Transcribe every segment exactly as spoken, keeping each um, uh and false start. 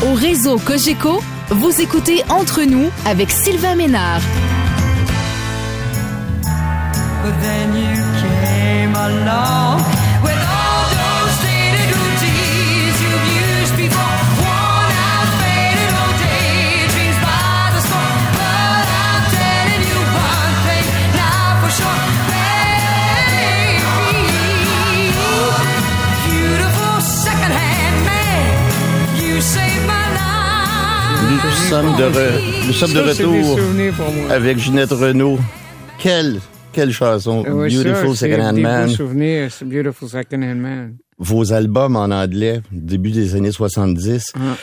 Au réseau Cogeco, vous écoutez Entre nous avec Sylvain Ménard. But then you came along with all those stated routines you've used before, worn out, faded old daydreams by the score. But I'm telling you one thing now for sure, baby, beautiful second-hand man, you saved my life. Nous sommes de, re... Nous sommes de Ça, retour c'est des souvenirs pour moi. avec Ginette Renault. Quelle, quelle chanson, Oui, Beautiful ça, Second Hand c'est Man. des beaux souvenirs, c'est Beautiful Second Hand Man. Vos albums en anglais, début des années soixante-dix, Ah.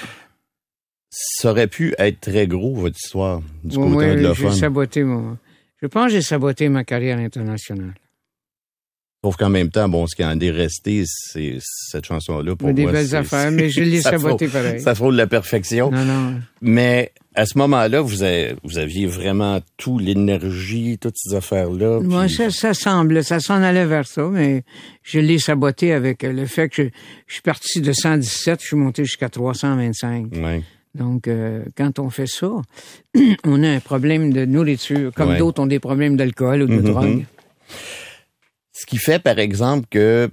ça aurait pu être très gros, votre histoire, du Bon, côté moi, anglophone. j'ai saboté mon... Je pense que j'ai saboté ma carrière internationale. Sauf qu'en même temps, bon, ce qui en est resté, c'est cette chanson-là, pour Des moi, belles c'est- affaires, mais je l'ai ça saboté frôle- pareil. Ça frôle la perfection. Non, non. Mais à ce moment-là, vous, avez, vous aviez vraiment tout, l'énergie, toutes ces affaires-là. Moi, puis- ça, ça semble, ça s'en allait vers ça, mais je l'ai saboté avec le fait que je, je suis parti de cent dix-sept, je suis monté jusqu'à trois cent vingt-cinq. Ouais. Donc, euh, quand on fait ça, on a un problème de nourriture, comme Ouais. d'autres ont des problèmes d'alcool ou de Mhm. drogue. Ce qui fait, par exemple, que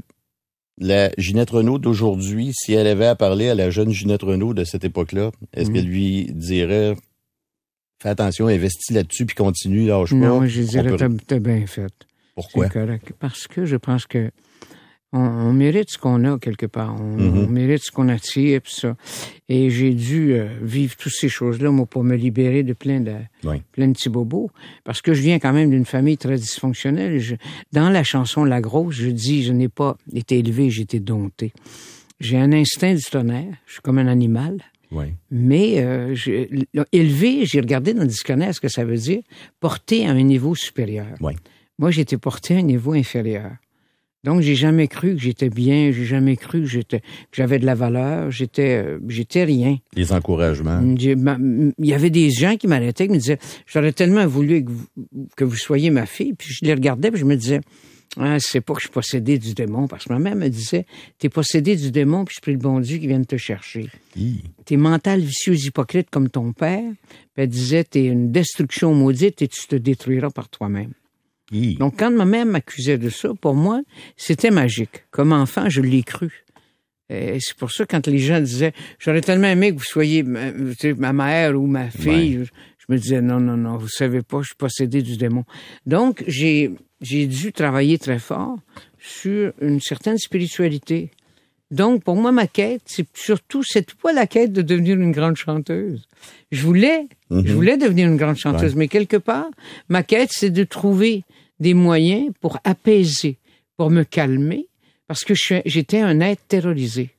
la Ginette Renault d'aujourd'hui, si elle avait à parler à la jeune Ginette Renault de cette époque-là, est-ce Mhm. qu'elle lui dirait « Fais attention, investis là-dessus, puis continue, lâche pas. » Non, je dirais, On t'as, peut- t'as bien fait. Pourquoi? C'est correct. Parce que je pense que on, on mérite ce qu'on a quelque part. On, Mhm. on mérite ce qu'on attire, pis ça. Et j'ai dû euh, vivre toutes ces choses-là, moi, pour me libérer de plein de, Oui. plein de petits bobos. Parce que je viens quand même d'une famille très dysfonctionnelle. Je- dans la chanson La Grosse, je dis, je n'ai pas été élevé, j'ai été dompté. J'ai un instinct du tonnerre. Je suis comme un animal. Oui. Mais euh, je- l- élevé, j'ai regardé dans le dictionnaire ce que ça veut dire, porter à un niveau supérieur. Oui. Moi, j'ai été porté à un niveau inférieur. Donc, j'ai jamais cru que j'étais bien, j'ai jamais cru que j'étais, que j'avais de la valeur, j'étais, euh, j'étais rien. Les encouragements. J'ai- ma- Il y avait des gens qui m'arrêtaient, qui me disaient, j'aurais tellement voulu que vous, que vous soyez ma fille, puis je les regardais, puis je me disais, ah, c'est pas que je suis possédé du démon, parce que ma mère me disait, t'es possédé du démon, puis je prie le bon Dieu qui vient te chercher. Hi. T'es mental, vicieux, hypocrite comme ton père, puis elle disait, t'es une destruction maudite et tu te détruiras par toi-même. Hi. Donc, quand ma mère m'accusait de ça, pour moi, c'était magique. Comme enfant, je l'ai cru. Et c'est pour ça, quand les gens disaient, j'aurais tellement aimé que vous soyez ma, tu sais, ma mère ou ma fille, Ouais. je, je me disais, non, non, non, vous savez pas, je suis possédé du démon. Donc, j'ai, j'ai dû travailler très fort sur une certaine spiritualité. Donc, pour moi, ma quête, c'est surtout, c'est pas la quête de devenir une grande chanteuse. Je voulais, Mhm. je voulais devenir une grande chanteuse, Ouais. mais quelque part, ma quête, c'est de trouver des moyens pour apaiser, pour me calmer, parce que je suis- j'étais un être terrorisé.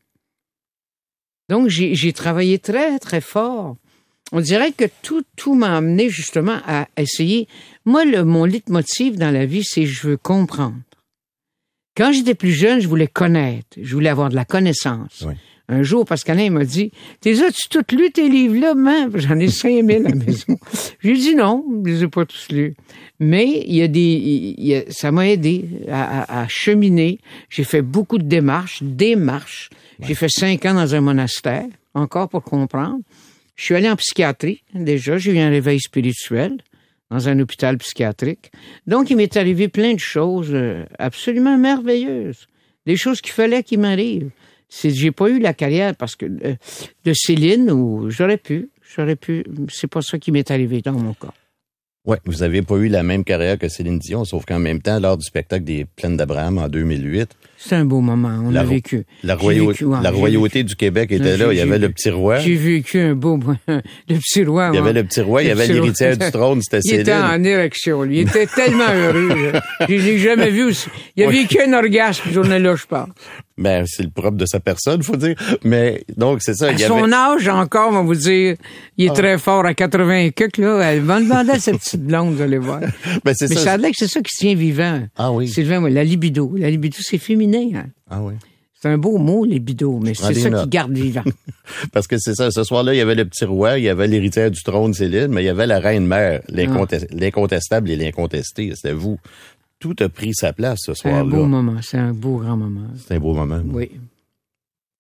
Donc, j'ai, j'ai travaillé très, très fort. On dirait que tout, tout m'a amené justement à essayer. Moi, le, mon leitmotiv dans la vie, c'est je veux comprendre. Quand j'étais plus jeune, je voulais connaître. Je voulais avoir de la connaissance. Oui. Un jour, Pascalin il m'a dit, t'es as-tu toutes lu tes livres-là, man? J'en ai cinq mille à la maison. J'ai dit non, je les ai pas tous lus. Mais il y a des, il y a, ça m'a aidé à, à, à cheminer. J'ai fait beaucoup de démarches, démarches. Ouais. J'ai fait cinq ans dans un monastère, encore pour comprendre. Je suis allé en psychiatrie, déjà. J'ai eu un réveil spirituel dans un hôpital psychiatrique. Donc, il m'est arrivé plein de choses absolument merveilleuses. Des choses qu'il fallait qu'il m'arrive. C'est, j'ai pas eu la carrière parce que euh, de Céline ou j'aurais pu, j'aurais pu. C'est pas ça qui m'est arrivé dans mon cas. Ouais, vous avez pas eu la même carrière que Céline Dion, sauf qu'en même temps, lors du spectacle des Plaines d'Abraham en deux mille huit, c'est un beau moment. On la, a vécu. La, royau- vécu, ouais, la royauté du Québec était là. Il y avait le petit roi. J'ai vécu un beau, le petit roi. Il y avait le petit roi. Il y avait l'héritière du trône. C'était Céline. Il était en érection. Lui. Il était tellement heureux. Je l'ai jamais vu. Il a vécu un orgasme ce journée-là, je pense. Ben, c'est le propre de sa personne, faut dire. Mais, donc, c'est ça. À il y son avait... âge, encore, on va vous dire, il est ah. très fort à quatre-vingts quelques, là. Elle va demander à cette petite blonde, vous allez voir. Ben, c'est Mais ça. ça a l'air que c'est ça qui se tient vivant. Ah oui. Sylvain, oui, la libido. La libido, c'est féminin, hein. Ah oui. C'est un beau mot, libido, mais c'est ça notes. Qui garde vivant. Parce que c'est ça. Ce soir-là, il y avait le petit roi, il y avait l'héritière du trône, Céline, mais il y avait la reine-mère, l'incontest... ah. l'incontestable et l'incontesté. C'était vous. Tout a pris sa place ce soir-là. C'est un beau moment. C'est un beau grand moment. C'est un beau moment. Oui.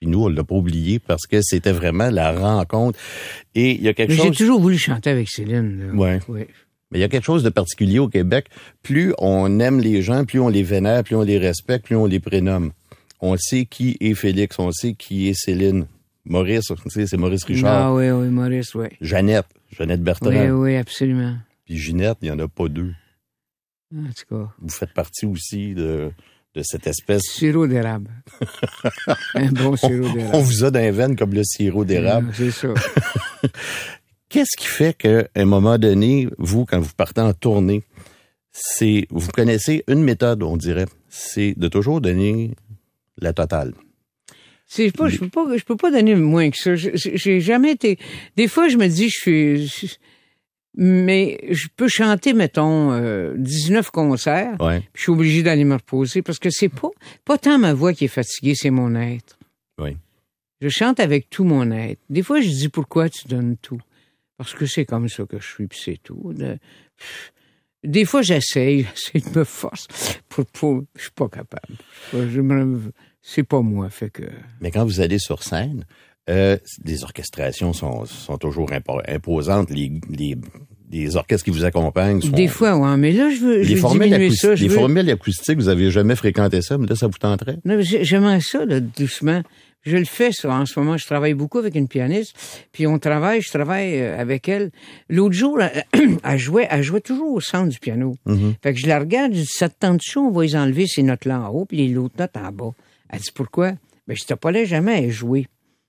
Puis nous, on l'a pas oublié parce que c'était vraiment la rencontre. Et il y a quelque Mais chose... j'ai toujours voulu chanter avec Céline. Là. Ouais. Oui. Mais il y a quelque chose de particulier au Québec. Plus on aime les gens, plus on les vénère, plus on les respecte, plus on les prénomme. On sait qui est Félix, on sait qui est Céline. Maurice, tu sais, c'est Maurice Richard. Ah oui, oui, Maurice, oui. Jeannette, Jeannette Bertrand. Oui, oui, absolument. Puis Ginette, il n'y en a pas deux. En tout cas. Vous faites partie aussi de, de cette espèce... Sirop d'érable. Un bon sirop On d'érable. vous a dans les veines comme le sirop d'érable. Ah, c'est ça. Qu'est-ce qui fait qu'à un moment donné, vous, quand vous partez en tournée, c'est vous connaissez une méthode, on dirait, c'est de toujours donner la totale. C'est pas, je peux pas, je peux pas donner moins que ça. Je- J'ai jamais été. Des fois, je me dis, je suis, je- mais je peux chanter, mettons, euh, dix-neuf concerts. Ouais. Puis je suis obligé d'aller me reposer parce que c'est pas, pas tant ma voix qui est fatiguée, c'est mon être. Oui. Je chante avec tout mon être. Des fois, je dis pourquoi tu donnes tout. Parce que c'est comme ça que je suis, puis c'est tout. De- Des fois, j'essaye, j'essaie de me forcer. Pour, pour, je suis pas capable. Je me, c'est pas moi, fait que. Mais quand vous allez sur scène, euh, les orchestrations sont, sont toujours impo- imposantes. Les, les, les orchestres qui vous accompagnent sont... Des fois, ouais, mais là, je veux, je Les veux formules, diminuer acous- ça. Je les veux... formules acoustiques, vous avez jamais fréquenté ça, mais là, ça vous tenterait? Non, mais j'ai- j'aimerais ça, là, doucement. Je le fais, ça. En ce moment, je travaille beaucoup avec une pianiste. Puis on travaille, je travaille euh, avec elle. L'autre jour, elle, elle jouait, elle jouait toujours au centre du piano. Mm-hmm. Fait que je la regarde, je dis, ça te tente-tu, on va les enlever ces notes-là en haut, puis les autres notes en bas. Elle dit, pourquoi? Ben, je t'ai pas là jamais à jouer.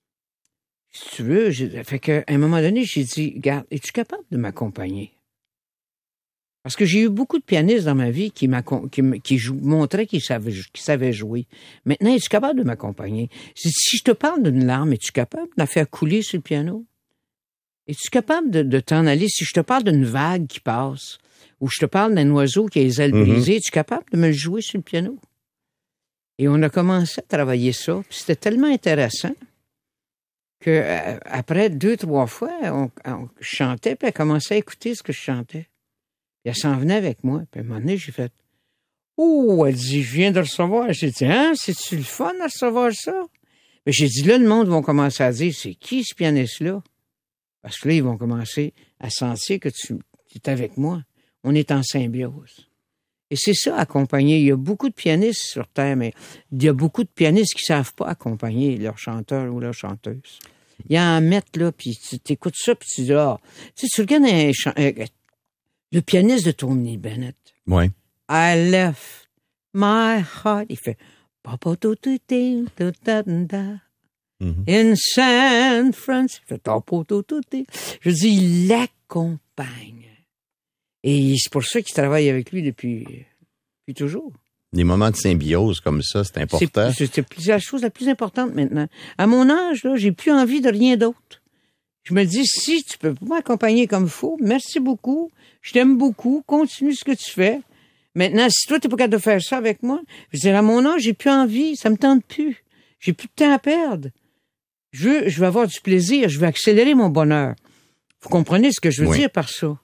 Si tu veux, j'ai- fait que, à un moment donné, j'ai dit, regarde, es-tu capable de m'accompagner? Parce que j'ai eu beaucoup de pianistes dans ma vie qui, m'accom- qui, me- qui jou- montraient qu'ils savaient, qu'ils savaient jouer. Maintenant, es-tu capable de m'accompagner? J'ai dit, si je te parle d'une larme, es-tu capable de la faire couler sur le piano? Es-tu capable de, de t'en aller? Si je te parle d'une vague qui passe, ou je te parle d'un oiseau qui a les ailes Mhm. brisées, es-tu capable de me le jouer sur le piano? Et on a commencé à travailler ça. Puis c'était tellement intéressant que euh, après deux, trois fois, on, on chantait, puis elle commençait à écouter ce que je chantais. Puis elle s'en venait avec moi. Puis à un moment donné, j'ai fait « Oh! » Elle dit « Je viens de recevoir. » J'ai dit « Hein? C'est-tu le fun de recevoir ça? » Mais j'ai dit « Là, le monde va commencer à dire « C'est qui ce pianiste-là? » Parce que là, ils vont commencer à sentir que tu, tu es avec moi. On est en symbiose. Et c'est ça, accompagner. Il y a beaucoup de pianistes sur Terre, mais il y a beaucoup de pianistes qui savent pas accompagner leur chanteur ou leur chanteuse. Il y a en mettre, là, puis tu écoutes ça, puis tu dis « Ah! » Tu sais, tu regardes un, chan- un- le pianiste de Tony Bennett. Oui. I left my heart. Il fait Pa-pa-to-to-te-to-ta-da. Mhm. In San Francisco. Il fait Ta-po-to-to-te. Je dis, il l'accompagne. Et c'est pour ça qu'il travaille avec lui depuis, depuis toujours. Des moments de symbiose comme ça, c'est important. C'est, c'est, c'est la chose la plus importante maintenant. À mon âge, là, j'ai plus envie de rien d'autre. Je me dis, si tu peux m'accompagner comme il faut, merci beaucoup, je t'aime beaucoup, continue ce que tu fais. Maintenant, si toi, t'es pas capable de faire ça avec moi, je dis, à mon âge, j'ai plus envie, ça me tente plus. J'ai plus de temps à perdre. Je veux, je veux avoir du plaisir, je veux accélérer mon bonheur. Vous comprenez ce que je veux Oui. dire par ça?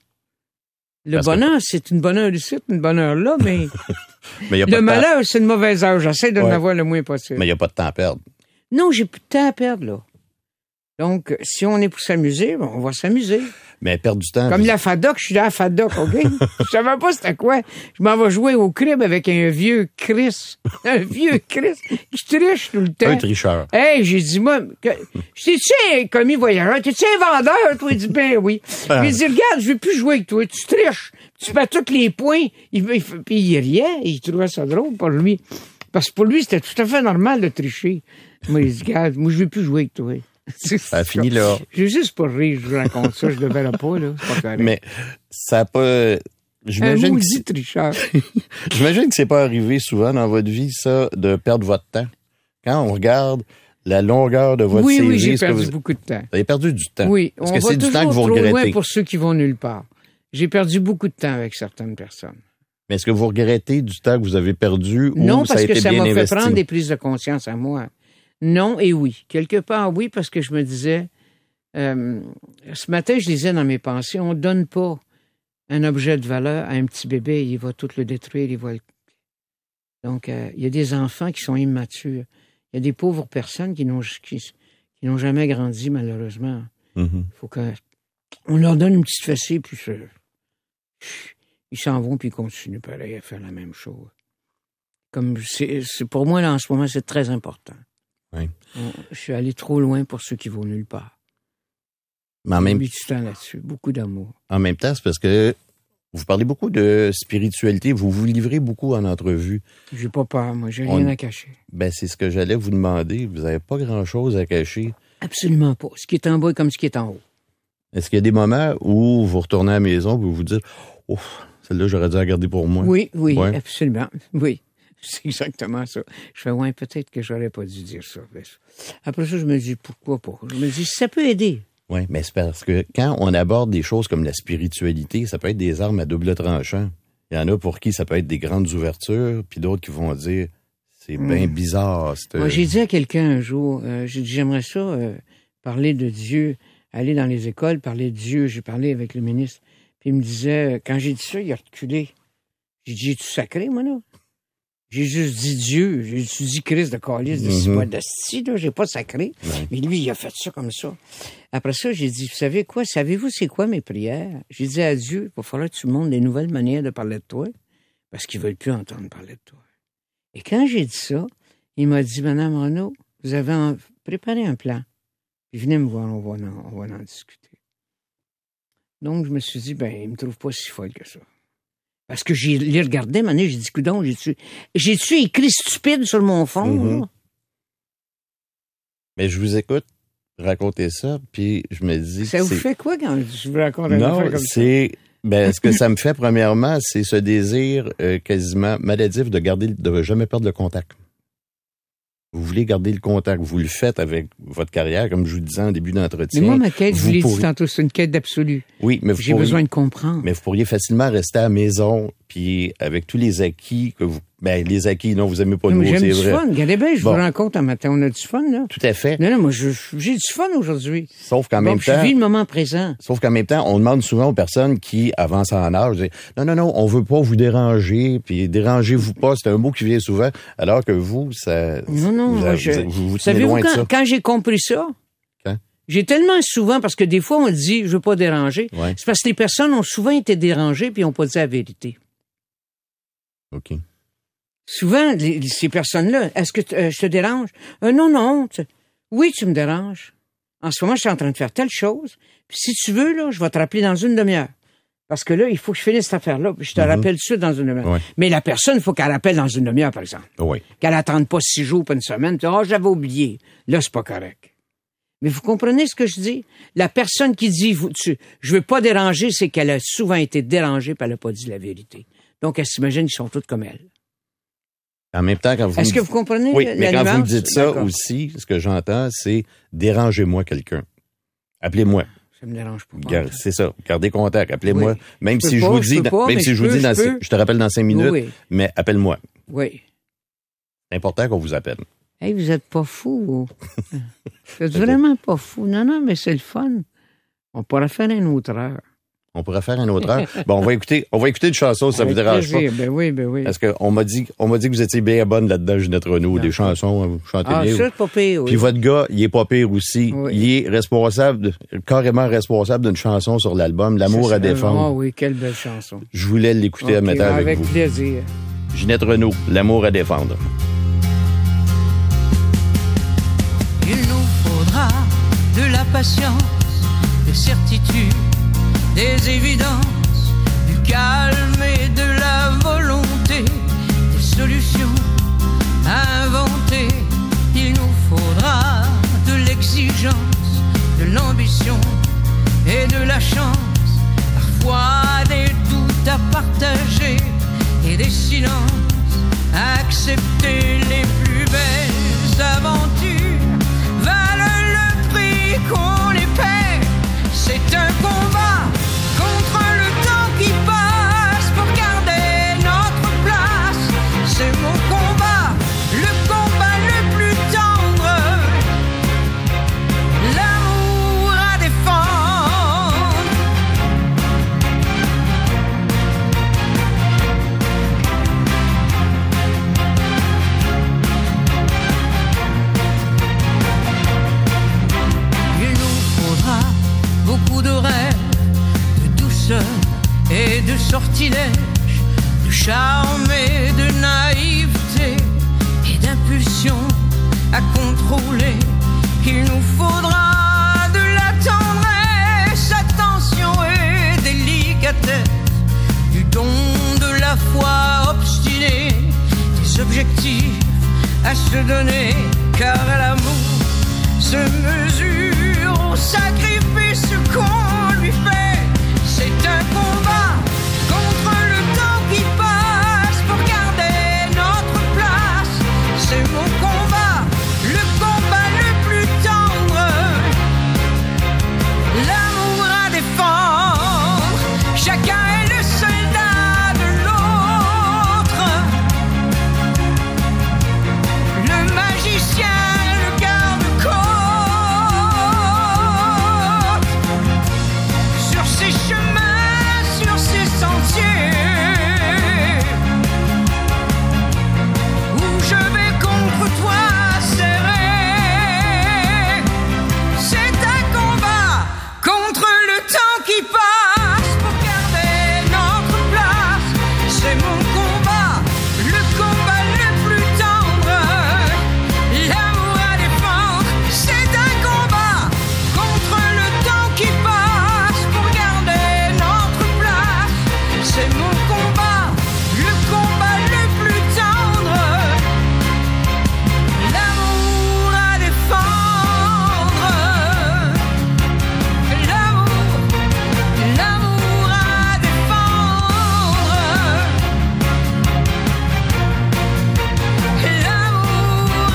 Le Parce que- bonheur, c'est une bonne heure ici, une bonne heure là, mais Mais il n'y a, pas le de temps- malheur, c'est une mauvaise heure. J'essaie de Ouais. en avoir le moins possible. mais il y a pas de temps à perdre. Non, j'ai plus de temps à perdre, là. Donc, si on est pour s'amuser, ben, on va s'amuser. Mais perdre du temps. Comme je- la FADOC, je suis dans la FADOC, OK? Je savais pas c'était quoi. Je m'en vais jouer au crib avec un vieux Chris. Un vieux Chris qui triche tout le temps. Un tricheur. Hey, j'ai dit, moi, que, je t'ai-tu un commis voyageur? T'es-tu un vendeur? Toi, il dit, ben oui. Ah. J'ai dit, regarde, je veux plus jouer avec toi. Tu triches. Tu fais tous les points. Il, il, puis il riait. Il trouvait ça drôle pour lui. Parce que pour lui, c'était tout à fait normal de tricher. Moi, il dit, regarde, moi, je veux plus jouer avec toi. Ça a fini là. J'ai juste pour rire, je vous raconte ça. Je le verrai pas, là. C'est pas correct. Mais ça a pas. un J'imagine que, maudit tricheur. j'imagine que c'est pas arrivé souvent dans votre vie, ça, de perdre votre temps. Quand on regarde la longueur de votre Oui, C V, oui, j'ai ce que perdu vous... beaucoup de temps. vous avez perdu du temps. Oui, Parce on que va c'est du temps que toujours vous trop loin regrettez. pour ceux qui vont nulle part. J'ai perdu beaucoup de temps avec certaines personnes. Mais est-ce que vous regrettez du temps que vous avez perdu Non, ou ça parce a que été ça bien m'a fait investi? prendre des prises de conscience à moi. Non et oui. Quelque part, oui, parce que je me disais, euh, ce matin, je lisais dans mes pensées, on ne donne pas un objet de valeur à un petit bébé, il va tout le détruire, il va le... Donc, euh, il y a des enfants qui sont immatures. Il y a des pauvres personnes qui n'ont, qui, qui n'ont jamais grandi, malheureusement. Il Mhm. faut qu'on leur donne une petite fessée, puis ça, ils s'en vont, puis ils continuent pareil à faire la même chose. Comme c'est, c'est pour moi, là, en ce moment, c'est très important. Oui. On- je suis allé trop loin pour ceux qui vont nulle part. Mais en J'ai même, mis du temps là-dessus, beaucoup d'amour. en même temps, c'est parce que vous parlez beaucoup de spiritualité, vous vous livrez beaucoup en entrevue. J'ai pas peur, moi, j'ai On- rien à cacher. Ben, c'est ce que j'allais vous demander. Vous n'avez pas grand-chose à cacher. Absolument pas. Ce qui est en bas est comme ce qui est en haut. Est-ce qu'il y a des moments où vous retournez à la maison et vous vous dites « Oh, celle-là, j'aurais dû la garder pour moi. » Oui, oui, Ouais. absolument. Oui, c'est exactement ça. Je fais, ouais, peut-être que j'aurais pas dû dire ça. Mais après ça, je me dis, pourquoi pas? Je me dis, ça peut aider. Oui, mais c'est parce que quand on aborde des choses comme la spiritualité, ça peut être des armes à double tranchant. Il y en a pour qui ça peut être des grandes ouvertures, puis d'autres qui vont dire c'est bien bizarre. cette- Moi, j'ai dit à quelqu'un un jour, euh, j'ai dit, j'aimerais ça euh, parler de Dieu, aller dans les écoles, parler de Dieu. J'ai parlé avec le ministre, puis il me disait, euh, quand j'ai dit ça, il a reculé. J'ai dit, es-tu sacré, moi, là? J'ai juste dit Dieu. J'ai juste dit Christ de calice, de Mhm. pas de sti, là. J'ai pas sacré. Ouais. Mais lui, il a fait ça comme ça. Après ça, j'ai dit, vous savez quoi? Savez-vous c'est quoi mes prières? J'ai dit à Dieu, il va falloir que tu montres des nouvelles manières de parler de toi, parce qu'ils veulent plus entendre parler de toi. Et quand j'ai dit ça, il m'a dit, Madame Renaud, vous avez en- préparé un plan. Puis venez me voir, on va en, on va en discuter. Donc, je me suis dit, ben, il me trouve pas si folle que ça. Parce que j'ai les regardé, maintenant, j'ai dit, coudonc, j'ai-tu, j'ai-tu écrit stupide sur mon fond, Mhm. là? Mais je vous écoute raconter ça, puis je me dis Ça que vous c'est... fait quoi quand je vous raconte une Non, affaire comme ça? c'est... Ben, ce que ça me fait, premièrement, c'est ce désir euh, quasiment maladif de garder, de jamais perdre le contact. Vous voulez garder le contact, vous le faites avec votre carrière, comme je vous disais en début d'entretien. Mais moi, ma quête, je vous vous l'ai pourriez- dit tantôt, c'est une quête d'absolu. Oui, mais vous J'ai pourriez- besoin de comprendre. Mais vous pourriez facilement rester à la maison, puis avec tous les acquis que vous... Ben, les acquis, non, vous aimez pas le Non, mais mot, j'aime c'est du vrai. fun. Regardez bien, je Bon. vous rencontre un matin, on a du fun, là. Tout à fait. Non, non, moi, je- j'ai du fun aujourd'hui. Sauf qu'en Bon, même je temps... vis le moment présent. Sauf qu'en même temps, on demande souvent aux personnes qui avancent en âge, de dire, non, non, non, on veut pas vous déranger, puis dérangez-vous pas, c'est un mot qui vient souvent, alors que vous, ça... Non, non, vous, moi, vous, je- vous, vous tenez Savez-vous, loin de quand, ça. quand j'ai compris ça, Quand? j'ai tellement souvent, parce que des fois, on dit, je veux pas déranger. Ouais. C'est parce que les personnes ont souvent été dérangées puis ils n'ont pas dit la vérité. OK. Souvent, les- ces personnes-là, est-ce que t- euh, je te dérange? Euh, non, non. tu- Oui, tu me déranges. En ce moment, je suis en train de faire telle chose. Puis si tu veux, là, je vais te rappeler dans une demi-heure. Parce que là, il faut que je finisse cette affaire-là. Puis je te rappelle tout de suite dans une demi-heure. Ouais. Mais la personne, il faut qu'elle rappelle dans une demi-heure, par exemple. Oui. Qu'elle n'attende pas six jours pas une semaine. Tu dis, oh, j'avais oublié. Là, c'est pas correct. Mais vous comprenez ce que je dis? La personne qui dit, vous, tu, je veux pas déranger, c'est qu'elle a souvent été dérangée puis elle n'a pas dit la vérité. Donc, elle s'imagine qu'ils sont toutes comme elle. En même temps, quand vous... Est-ce me- que vous comprenez Oui, la mais quand vous me nuance? dites ça D'accord. aussi, ce que j'entends, c'est dérangez-moi quelqu'un. Appelez-moi. Ça me dérange pas. Gar- C'est ça. Gardez contact. Appelez-moi. Oui. Même Je peux si je pas, vous je dis, peux dans- pas, même mais si je je vous peux, dis, dans je cinq- peux. je te rappelle dans cinq minutes, Oui, mais appelle-moi. oui. C'est important qu'on vous appelle. Hey, vous êtes pas fou. vous. Vous êtes vraiment pas fou. Non, non, mais c'est le fun. On pourrait faire une autre heure. On pourrait faire une autre heure. Bon, on va écouter, on va écouter une chanson, si ça Avec vous dérange plaisir. Ben oui, ben oui. pas. Parce qu'on m'a dit, on m'a dit que vous étiez bien bonne là-dedans, Ginette Renaud, des chansons, vous chantez Ah, bien. ça, c'est pas pire, oui. Puis votre gars, il est pas pire aussi. Oui. Il est responsable, de- carrément responsable d'une chanson sur l'album, L'amour C'est à ça. défendre. Ah oui, quelle belle chanson. Je voulais l'écouter à Ok, matin avec, avec vous. plaisir. Ginette Renaud, L'amour à défendre. Il nous faudra de la patience, des certitudes, des évidences, du calme et de la volonté, des solutions à inventer. Il nous faudra de l'exigence, de l'ambition et de la chance, parfois des doutes à partager et des silences à accepter. Les plus belles aventures valent le prix qu'on les paie. C'est un combat contre le temps qui passe pour garder notre place. C'est mon combat, le combat le plus tendre, l'amour à défendre. sortilèges, de charme et de naïveté et d'impulsion à contrôler. Il nous faudra de la tendresse, attention et délicatesse, du don de la foi obstinée, des objectifs à se donner, car l'amour se mesure au sacrifice qu'on lui fait. C'est un combat contre le temps qui passe pour garder notre place. C'est mon combat, le combat le plus tendre, l'amour à défendre. Chacun est le soldat de l'autre, le magicien, le garde-côte. Sur ces chemins, sur ces sentiers, où je vais contre toi serrer. C'est un combat contre le temps qui passe pour garder notre place. C'est mon combat, le combat le plus tendre, l'amour à défendre. C'est un combat contre le temps qui passe pour garder notre place. C'est mon combat, le combat le plus tendre, l'amour à défendre. L'amour, l'amour à défendre. L'amour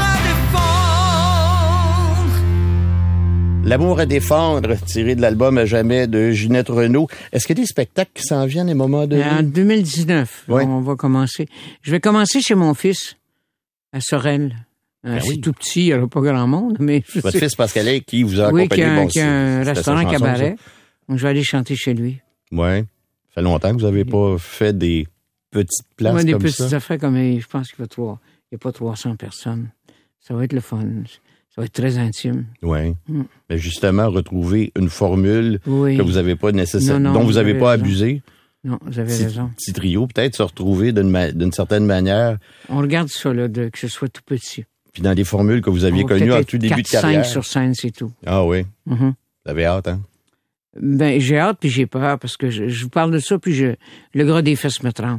à défendre. L'amour à défendre, tiré de l'album À jamais de Ginette Renault. Est-ce qu'il y a des spectacles qui s'en viennent à un moment donné? En deux mille dix-neuf, Oui. on va commencer. Je vais commencer chez mon fils, à Sorel. Euh, Ben c'est oui. tout petit, il n'y aura pas grand monde, mais je Votre sais- fils Pascalet qui vous a oui, accompagné. qui a, bon, qui a c'est- un c'était sa restaurant chanson, cabaret. Donc, je vais aller chanter chez lui. ça. Ouais. Ça fait longtemps que vous n'avez pas fait des petites places Moi, des comme petites ça. affaires comme, je pense qu'il va trois, il n'y a pas trois cents personnes. Ça va être le fun. Ça va être très intime. Oui. Mm. Mais justement, retrouver une formule Oui. que vous n'avez pas nécessairement, Non, non, dont vous vous n'avez avez pas raison. abusé. Non, vous avez Petit, raison. petit trio, peut-être se retrouver d'une, ma- d'une certaine manière, On regarde ça, là, de, que ce soit tout petit. puis dans des formules que vous aviez On va connues peut-être en être tout début de quatre, cinq carrière. sur scène, c'est tout. Ah oui. Mhm. Vous avez hâte, hein? Ben, j'ai hâte puis j'ai peur parce que je, je vous parle de ça puis je, le gras des fesses me tremble.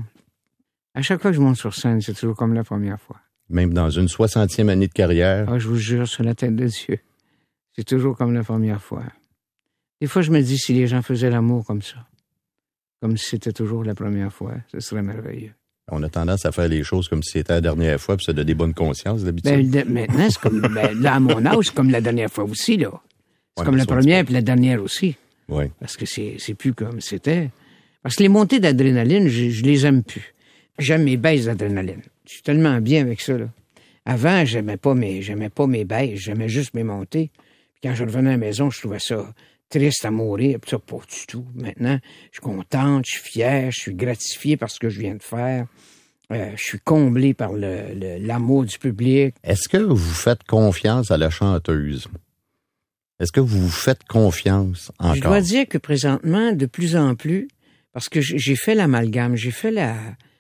À chaque fois que je monte sur scène, c'est toujours comme la première fois. Même dans une soixantième année de carrière. Ah, je vous jure, sur la tête de Dieu. C'est toujours comme la première fois. Des fois, je me dis si les gens faisaient l'amour comme ça, comme si c'était toujours la première fois, ce serait merveilleux. On a tendance à faire les choses comme si c'était la dernière fois, puis ça donne des bonnes consciences d'habitude. Ben, de- maintenant, c'est comme, ben, là, à mon âge, c'est comme la dernière fois aussi, là. C'est Ouais, comme mais la ça, on première dit puis la dernière aussi. Oui. Parce que c'est, c'est plus comme c'était. Parce que les montées d'adrénaline, je, je les aime plus. J'aime mes baisses d'adrénaline. Je suis tellement bien avec ça, là. Avant, j'aimais pas mes, j'aimais pas mes baisses, j'aimais juste mes montées. Puis quand je revenais à la maison, je trouvais ça triste à mourir. Puis ça, pas du tout. Maintenant, je suis contente, je suis fier, je suis gratifié par ce que je viens de faire. Euh, je suis comblé par le, le- l'amour du public. Est-ce que vous faites confiance à la chanteuse? Est-ce que vous vous faites confiance encore? Je dois dire que présentement, de plus en plus, parce que j'ai j'ai fait l'amalgame, j'ai fait la,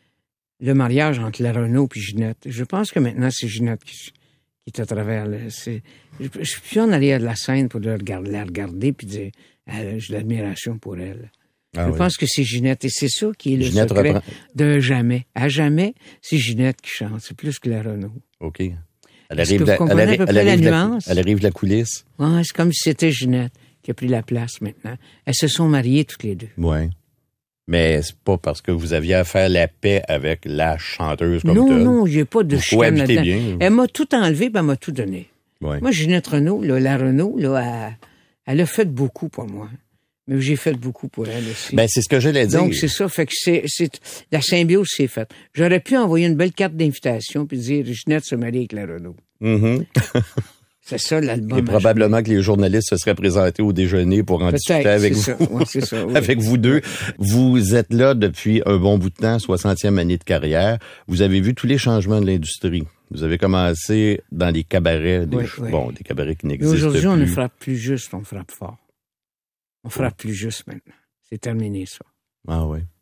le mariage entre la Renault et Ginette. Je pense que maintenant, c'est Ginette qui, qui est à travers. Le, c'est, je, je suis plus en arrière de la scène pour le regarder, la regarder puis dire euh, j'ai de l'admiration pour elle. Ah je oui. pense que c'est Ginette et c'est ça qui est le Ginette secret reprend- de jamais. À jamais, c'est Ginette qui chante. C'est plus que la Renault. OK. Elle Est-ce arrive, que de la, vous comprenez elle à arrive, peu elle près la arrive de la- nuance? elle arrive de la coulisse. Ouais, c'est comme si c'était Ginette qui a pris la place maintenant. Elles se sont mariées toutes les deux. Oui. Mais c'est pas parce que vous aviez à faire la paix avec la chanteuse comme Non, telle. non, j'ai pas de Vous chicane cohabitez là-dedans. bien. Elle m'a tout enlevé, ben elle m'a tout donné. Ouais. Moi, Ginette Renault, là, la Renault, là, elle, elle a fait beaucoup pour moi. Mais j'ai fait beaucoup pour elle aussi. Ben, c'est ce que j'allais dire. Donc, c'est ça. Fait que c'est, c'est, la symbiose s'est faite. J'aurais pu envoyer une belle carte d'invitation puis dire Ginette se marie avec la Renault. Mhm. C'est ça, l'album. Et probablement que les journalistes se seraient présentés au déjeuner pour en discuter Peut-être, avec c'est vous. ça. Ouais, c'est ça, oui. Avec vous deux. Vous êtes là depuis un bon bout de temps, soixantième année de carrière. Vous avez vu tous les changements de l'industrie. Vous avez commencé dans les cabarets, des, Oui, ch- oui. bon, des cabarets qui Mais n'existent plus. aujourd'hui, on ne frappe plus juste, on frappe fort. On frappe plus juste maintenant. C'est terminé, ça. Ah oui.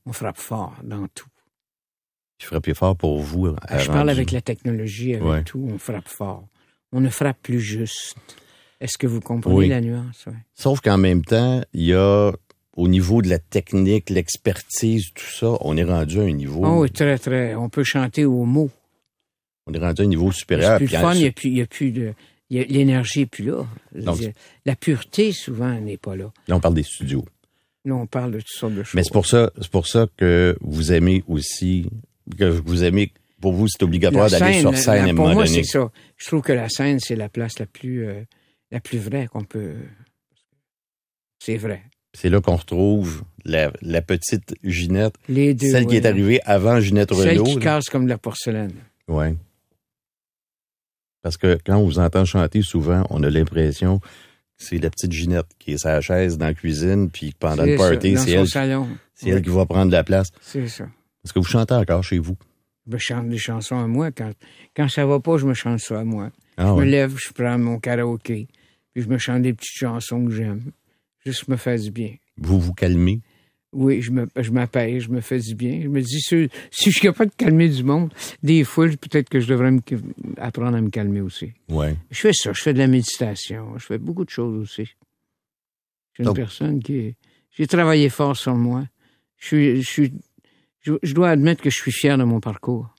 on frappe fort dans tout. Je frappais fort pour vous. Ah, je parle avec la technologie, avec ouais. tout, on frappe fort. On ne frappe plus juste. Est-ce que vous comprenez oui. la nuance? Ouais. Sauf qu'en même temps, il y a, au niveau de la technique, l'expertise, tout ça, on est rendu à un niveau... Oh, oui, très, très. On peut chanter aux mots. On est rendu à un niveau supérieur. C'est plus le fun, il n'y a plus, il y a plus de... Il y a, l'énergie n'est plus là. Donc, la pureté, souvent, n'est pas là. Là, on parle des studios. Là, on parle de toutes sortes de choses. Mais c'est pour ça, c'est pour ça que vous aimez aussi... que vous aimez... Pour vous, c'est obligatoire la d'aller scène, sur scène à un moment Pour moi, donné. c'est ça. Je trouve que la scène, c'est la place la plus, euh, la plus vraie qu'on peut... C'est vrai. C'est là qu'on retrouve la, la petite Ginette. Les deux, celle ouais. qui est arrivée avant Ginette Renaud. Celle qui là. casse comme de la porcelaine. Oui. Parce que quand on vous entend chanter, souvent, on a l'impression que c'est la petite Ginette qui est sa chaise dans la cuisine, puis pendant c'est le party, ça, c'est, elle, salon. c'est oui. elle qui va prendre la place. C'est ça. Est-ce que vous chantez encore chez vous? Je chante des chansons à moi. Quand, quand ça va pas, je me chante ça à moi. Ah, je ouais. me lève, je prends mon karaoké, puis je me chante des petites chansons que j'aime. Juste me faire du bien. Vous vous calmez? Oui, je me, je m'apaise, je me fais du bien. Je me dis, si, si je suis capable de calmer du monde, des foules, peut-être que je devrais me, apprendre à me calmer aussi. Oui. Je fais ça, je fais de la méditation, je fais beaucoup de choses aussi. Je suis une Donc, personne qui est... J'ai travaillé fort sur moi. Je suis, je suis, je, je dois admettre que je suis fier de mon parcours.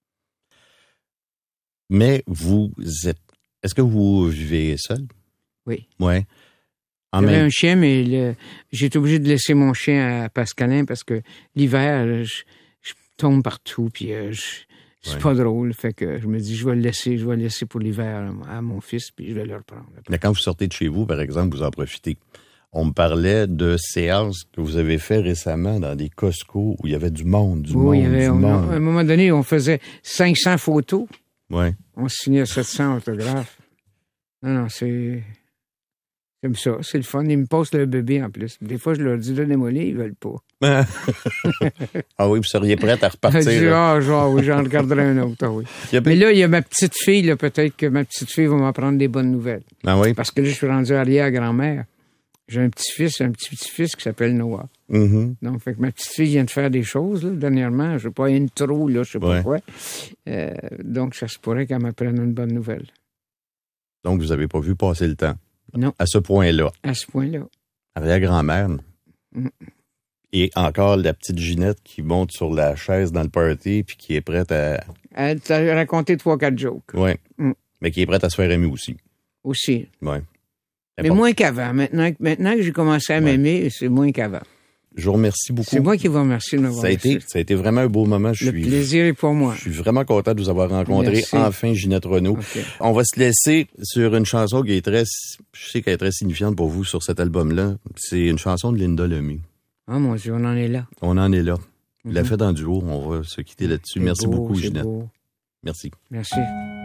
Mais vous êtes... Est-ce que vous vivez seul? Oui. Oui. J'avais même... un chien, mais le, j'ai été obligé de laisser mon chien à Pascalin parce que l'hiver, je, je tombe partout, puis euh, je, c'est ouais. pas drôle. Fait que je me dis, je vais le laisser, je vais le laisser pour l'hiver à mon fils, puis je vais le reprendre. Mais quand vous sortez de chez vous, par exemple, vous en profitez. On me parlait de séances que vous avez fait récemment dans des Costco où il y avait du monde, du oui, monde, il y avait, du on, monde. À un moment donné, on faisait cinq cents photos. Oui. On signait sept cents autographes. Non, non, c'est... Comme ça, c'est le fun. Ils me posent le bébé en plus. Des fois, je leur dis, donnez-moi les, ils veulent pas. Ah oui, vous seriez prête à repartir. Je dis, ah, genre, oui, j'en regarderai un autre, ah, oui. A... Mais là, il y a ma petite fille, là, peut-être que ma petite fille va m'apprendre des bonnes nouvelles. Ah oui? Parce que là, je suis rendu arrière-grand-mère. J'ai un petit-fils, un petit-petit-fils qui s'appelle Noah. Mm-hmm. Donc, fait que ma petite fille vient de faire des choses, là, dernièrement. Je sais pas, une trou, là, je sais pas ouais. quoi. Euh, donc, ça se pourrait qu'elle m'apprenne une bonne nouvelle. Donc, vous n'avez pas vu passer le temps? Non. À ce point-là? À ce point-là. Arrière-grand-mère. Mm. Et encore la petite Ginette qui monte sur la chaise dans le party puis qui est prête à... Elle t'a raconté trois, quatre jokes. Oui. Mm. Mais qui est prête à se faire aimer aussi. Aussi. Oui. Mais moins qu'avant. Maintenant, maintenant que j'ai commencé à m'aimer, ouais. c'est moins qu'avant. Je vous remercie beaucoup. C'est moi qui vous remercie de m'avoir ça a été, ça a été vraiment un beau moment. Je Le suis, plaisir est pour moi. Je suis vraiment content de vous avoir rencontré. Merci. Enfin Ginette Renaud. Okay. On va se laisser sur une chanson qui est très, je sais qu'elle est très signifiante pour vous sur cet album-là. C'est une chanson de Linda Lemay. Ah, mon Dieu, on en est là. On en est là. Vous Mm-hmm. l'a fait en duo. On va se quitter là-dessus. C'est Merci beau, beaucoup, c'est Ginette. Beau. Merci. Merci.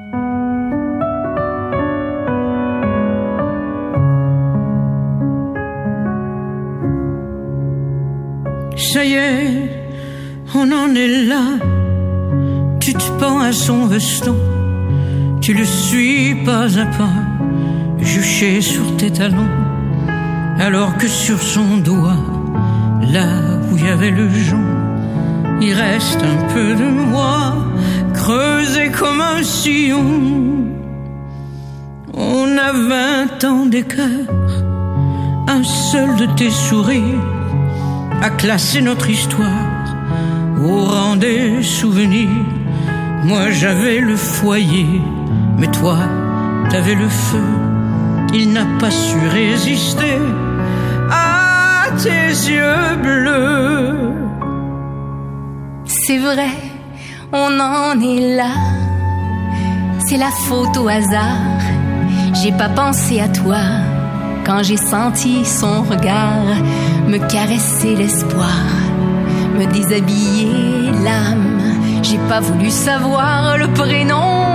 Ça y est, on en est là. Tu te pends à son veston, tu le suis pas à pas, juché sur tes talons, alors que sur son doigt, là où il y avait le jonc, il reste un peu de moi, creusé comme un sillon. On a vingt ans d'écart, un seul de tes sourires a classé notre histoire au rang des souvenirs. Moi j'avais le foyer, mais toi t'avais le feu. Il n'a pas su résister à tes yeux bleus. C'est vrai, on en est là. C'est la faute au hasard. J'ai pas pensé à toi quand j'ai senti son regard me caresser l'espoir, me déshabiller l'âme. J'ai pas voulu savoir le prénom